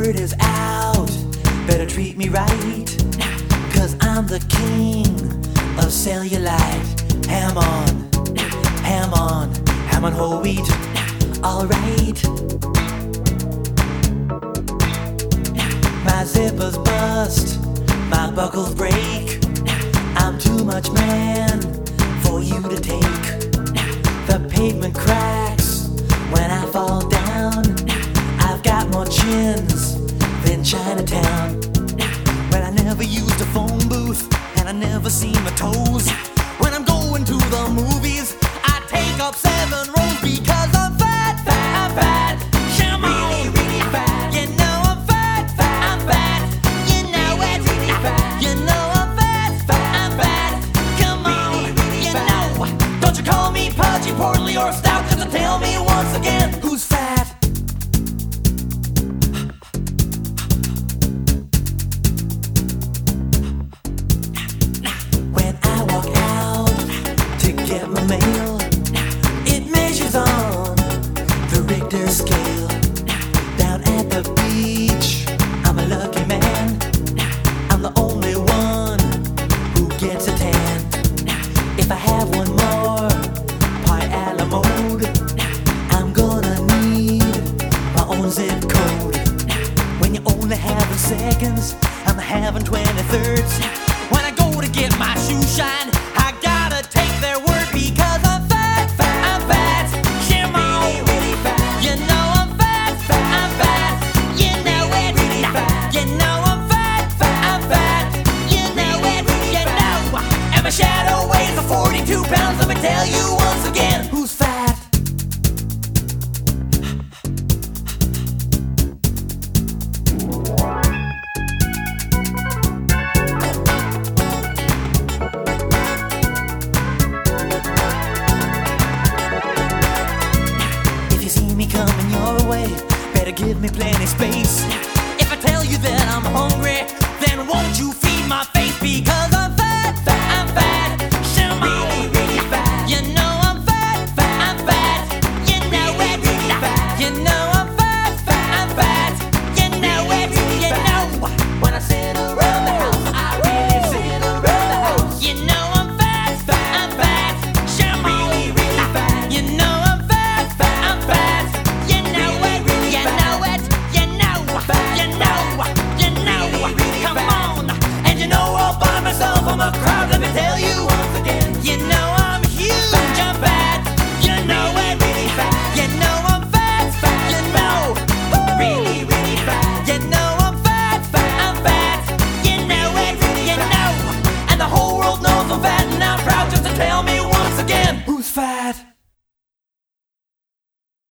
word is out, better treat me right, 'cause I'm the king of cellulite. Ham on, ham on, ham on whole wheat, alright. My zippers bust, my buckles break, I'm too much man for you to take. The pavement cracks when I fall down, I've got more chins than Chinatown. But I never used a phone booth, and I never seen my toes. When I'm going to the movies, I take up 7 rows because I'm fat, fat, I'm fat. Come on, really, really fat. You know I'm fat, fat, I'm fat. You know it, really fat. You know I'm fat, fat, I'm fat. Come on, really, you fat. Know. Don't you call me pudgy, portly, or stout, 'cause tell me once again who's fat. When I walk out to get my mail, it measures on the Richter scale. Down at the beach, I'm a lucky man, I'm the only one who gets a tan. If I have one more pie a la mode, I'm gonna need my own zip code. When you're only having seconds, I'm having 23rds. When I go to get my shoe shine, I gotta take their word because I'm fat, fat, I'm fat. Come on, really fat. You know I'm fat, fat, I'm fat. You know it, really fat. You know I'm fat, fat, I'm fat. You know it, you know. And my shadow weighs 42 pounds. Let me tell you once again who's fat. If you see me coming your way, better give me plenty space.